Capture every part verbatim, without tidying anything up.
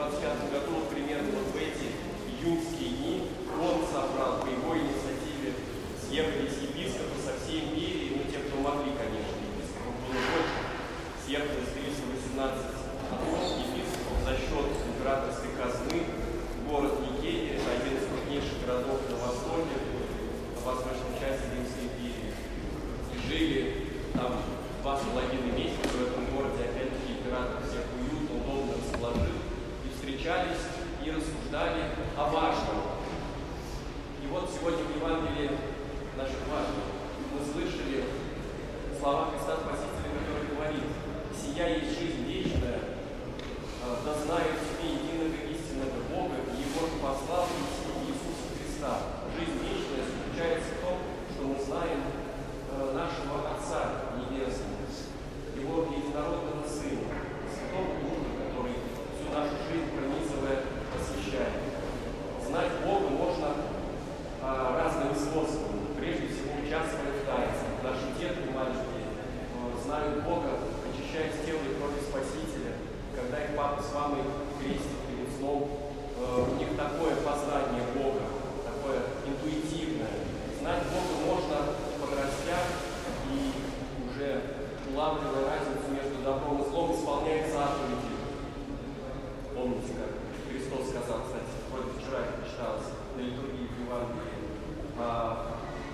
двадцать пятом году, вот примерно вот в эти июньские дни, он собрал, по его инициативе съехались епископы со всей империи, ну, те, кто могли, конечно, епископов было больше, съехались триста восемнадцать епископов за счет императорской казны. Город Никея, один из крупнейших городов на востоке, в восточной части Римской империи. И жили там два с половиной месяца в этом городе, опять-таки император всех уютно, удобно расположил, и встречались, и рассуждали о важном. И вот сегодня в Евангелии наших важных мы слышали слова Христа Спасителя, который говорит: «Сия есть жизнь вечная, да знают все единого истинного Бога, и Его же послал Иисуса Христа». Жизнь вечная заключается в том, что мы знаем э, нашего Отца Небесного, Его единородного Сына, Святого Духа, который всю нашу жизнь пронизывая, посвящает. Знать Бога можно э, разными способами. Прежде всего, участвуя в таинствах. Наши дети маленькие э, знают Бога, очищаясь тела и крови Спасителя. Когда их папа с мамой крестит перед сном, э, у них такое познание Бога, такое интуитивное. Знать Бога можно, подрастя, и уже улавливая разницу между добром и злом, исполняя заповеди. Помните, как Христос сказал, кстати, вроде вчера это читалось на литургии в Евангелии: а,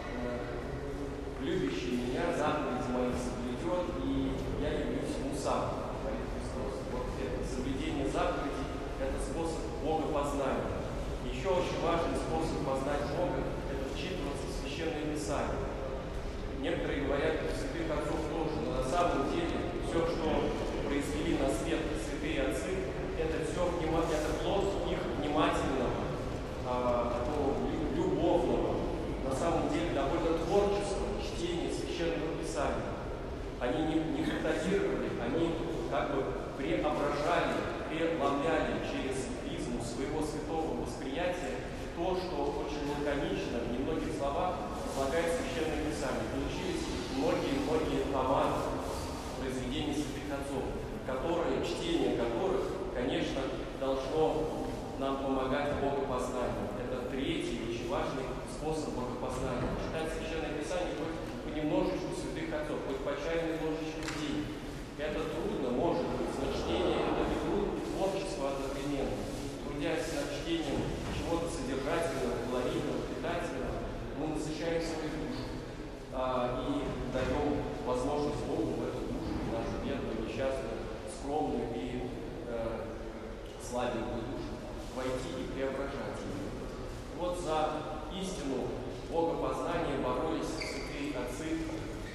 э, «Любящий меня заповеди мои соблюдет, и я явлюсь ему сам», говорит Христос. Вот это соблюдение заповедей – это способ богопознания. Еще очень важный способ познать Бога – это вчитываться в Священное Писание. Некоторые говорят, что святых отцов тоже, но на самом деле все, что произвели на свет святые отцы, это все это плод их внимательного, а, такого любовного, на самом деле довольно творческого чтения Священного Писания. Они не, не фантазировали, они как бы преображали, преломляли через призму своего святого восприятия то, что очень лаконично, в немногих словах излагает Священное Писание. Получились многие-многие томаты произведений святых отцов, которые, чтение которых, конечно, должно нам помогать богопознанию. Это третий очень важный способ богопознания. Читать Священное Писание хоть понемножечку святых отцов, хоть по чайной ложечке в день. Это трудно, может быть, но чтение – это и труд, и творчество одновременно. Трудясь над чтением чего-то содержательного, калорийного, питательного, мы насыщаем свою душу а, и даем возможность Богу в эту душу, в нашу бедную, несчастную, скромную и э, слабенькую душу войти и преображать ее. Вот за истину богопознания боролись святые отцы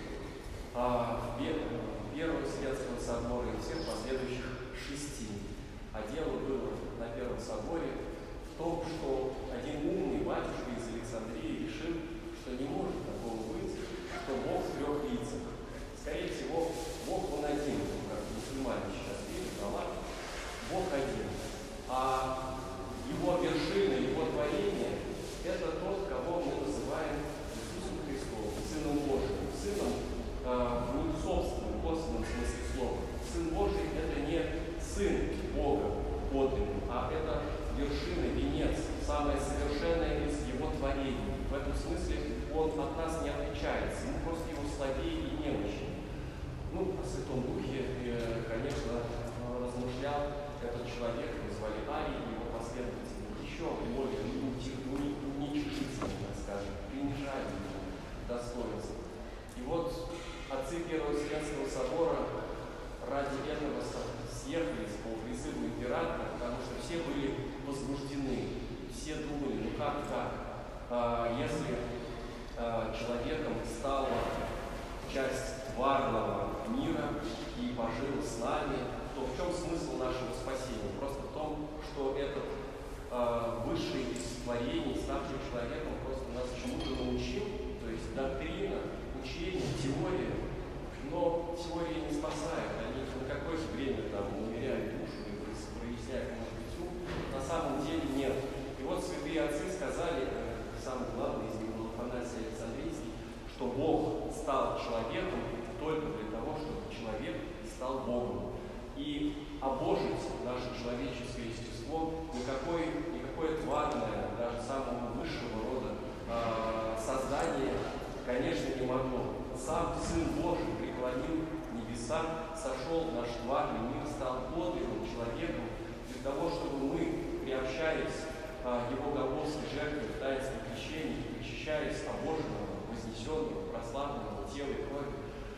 а, Первого Вселенского собора и всех последующих шести. А дело было на Первом соборе в том, что один умный батюшка из Александрии решил, что не может такого быть, что Бог в трех лицах. Скорее всего, Бог он один, как мусульмане сейчас верят, Аллах, Бог один. А его вершина, его творение – это тот, кого мы называем Иисусом Христом, Сыном Божьим, Сыном э, в собственном, косвенном смысле слова. Сын Божий – это не Сын Бога подлинный, а это вершина, венец, самое совершенное из его творений. В этом смысле он от нас не отличается, мы просто его слабее и немощнее. Ну, о Святом Духе, э, конечно, размышлял этот человек, его звали Арий, его последователи, еще более уничижительно, так скажем, принижали его достоинство. И вот отцы Первого Вселенского собора ради этого съехались по призыву императора, потому что все были возбуждены, все думали, ну как так, а, если а, человеком стала часть тварного мира и пожил с нами, то в чем смысл нашего спасения? Просто в том, что этот э, высший из творений, ставший человеком, просто нас чему-то научил, то есть доктрина, учение, теория, но теория не спасает, они на какое-то время там умеряют душу и сам Сын Божий преклонил небеса, сошел в наш тварный мир, стал подлинным человеком для того, чтобы мы, приобщаясь а, Его голгофской жертве в таинстве крещения, причащаясь обоженного, вознесенного, прославленного тела и крови,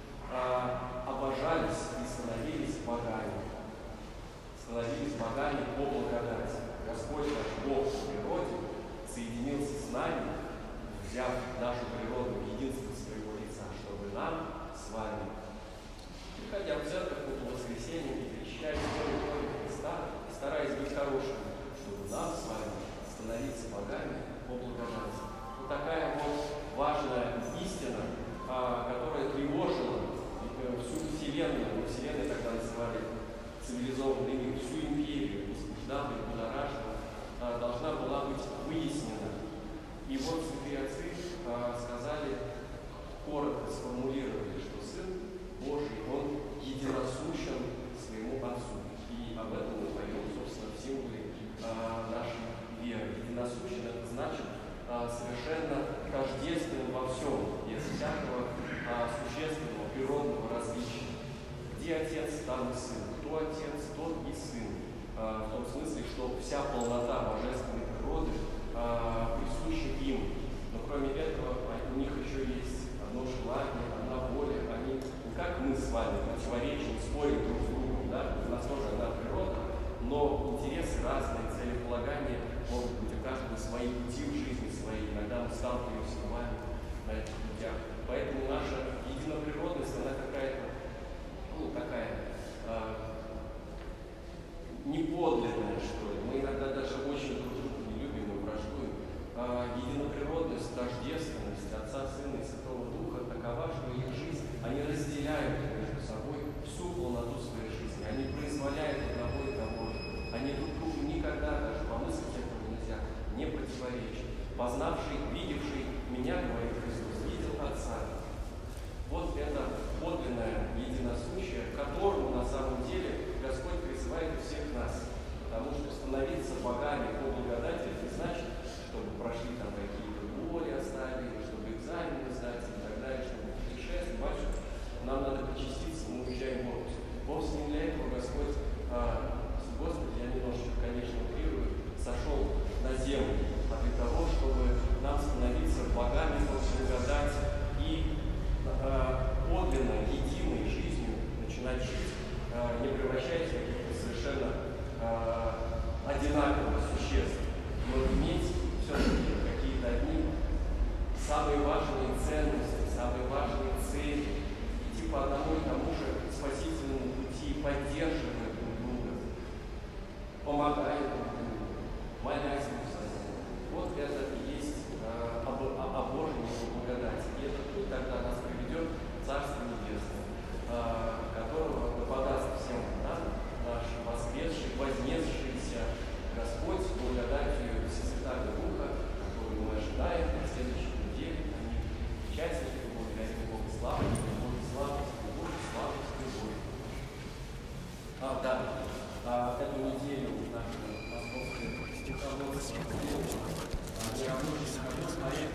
а, обожались и становились богами. Становились богами по благодати. Господь наш Бог в природе соединился с нами, взяв нашу природу в единство своего лица, чтобы нам с вами, приходя в церковь по воскресеньям и причащаясь телу крови Христа, стараясь быть хорошими, чтобы нам с вами становиться богами по благодати. Вот такая вот важная истина, которая тревожила всю Вселенную, Вселенную тогда называли цивилизованный мир, всю империю, возбуждала и будоражила, должна была быть выяснена. И вот святые отцы сказали, коротко сформулировали, что Сын Божий, Он единосущен своему Отцу. И об этом мы поем, собственно, в символе нашей веры. Единосущен — это значит совершенно тождественным во всем, без всякого существенного природного различия. Где Отец, там и Сын. Кто Отец, тот и Сын. В том смысле, что вся полнота божественной природы присуща им. Но кроме этого, у них еще есть одно желание, одна воля. Они, не как мы с вами, противоречим, спорим друг с другом. Да? У нас тоже одна природа, но интересы разные, целеполагания могут быть у каждого свои пути в жизни своей. Иногда мы сталкиваемся с вами на этих путях. Поэтому наша единоприродность, она какая-то, ну, такая а, неподлинная, что ли. Мы иногда даже очень друг друга не любим и враждуем. А, единоприродность, тождественность Отца, Сына и Святого Духа такова, что их жизнь, они разделяют между собой всю полноту своей жизни. Они произволяют одного и того же. Они друг другу никогда, даже помыслить этого нельзя, не противоречат. Познавший, видевший меня, говорит Христос, видел Отца. Вот это подлинное единосущее, к которому на самом деле Господь призывает всех нас. Потому что становиться богами по благодати — это не значит, чтобы прошли там какие-то боли оставили, чтобы экзамены сдать и так далее, чтобы путешествовать. Нам надо причаститься, мы уезжаем в отпуск. Вовсе не для этого Господь, а, Господь, я немножечко, конечно, утрирую, сошел на землю, а для того, чтобы нам становиться богами по благодати и подлинно, единой жизнью начинать жить, не превращаясь в каких-то совершенно одинаковых существ, но иметь все-таки какие-то одни самые важные ценности, самые важные цели, идти по одному и тому же спасительному пути, поддерживая друг друга, помогая друг другу, молясь друг за друга. Вот это и есть обожение по благодати. И этот путь тогда нас приведет в Царство Небесное, которого да подаст всем нам наш воскресший, вознесшийся Господь с благодатью Всесвятаго Духа, которую мы ожидаем на следующей неделе. Они тщательно благодарим Бога славы, Бога славы, Бога славы, Бога. А, да, а, эту неделю наше московское руководство